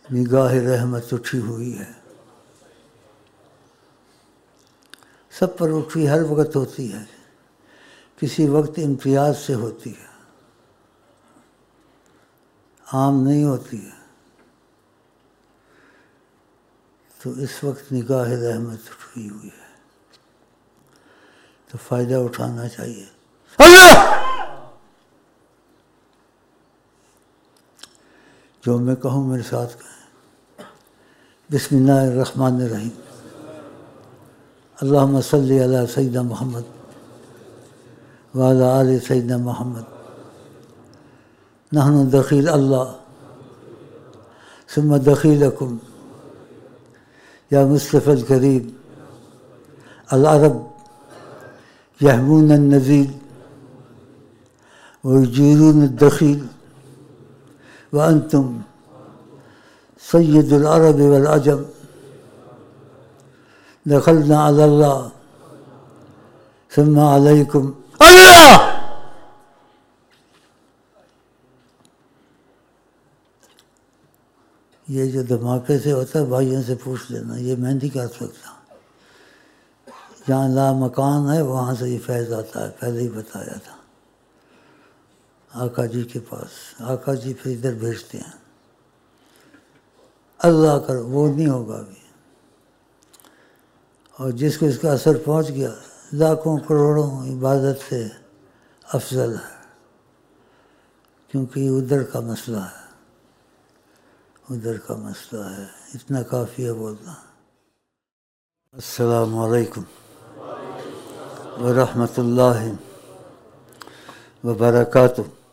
نگاہ رحمت اٹھی ہوئی ہے، سب پر اٹھی ہر وقت ہوتی ہے، کسی وقت امتیاز سے ہوتی ہے، عام نہیں ہوتی ہے۔ تو اس وقت نگاہ رحمت اٹھی ہوئی ہے، تو فائدہ اٹھانا چاہیے۔ اللہ جو میں کہوں میرے ساتھ کہیں، بسم اللہ الرحمن الرحیم، اللہم صلی علی سیدنا محمد وعلی آل سیدنا محمد، نحن دخیل اللہ ثم دخیلکم یا مصطفی الکریم، العرب یحمون النزیل ویجیرون الدخیل وانتم سید العرب والعجم، دخلنا علی اللہ ثم علیکم اللہ۔ یہ جو دھماکے سے ہوتا ہے بھائیوں سے پوچھ لینا، یہ میں نہیں کر سکتا۔ جہاں لا مکان ہے وہاں سے یہ فیض آتا ہے، پہلے ہی بتایا تھا، آقا جی کے پاس، آقا جی پھر ادھر بھیجتے ہیں۔ اللہ کر وہ نہیں ہوگا ابھی، اور جس کو اس کا اثر پہنچ گیا لاکھوں کروڑوں عبادت سے افضل ہے، کیونکہ یہ ادھر کا مسئلہ ہے، ادھر کا مسئلہ ہے۔ اتنا کافی ہے بولنا۔ السلام علیکم ورحمۃ اللہ وبرکاتہ۔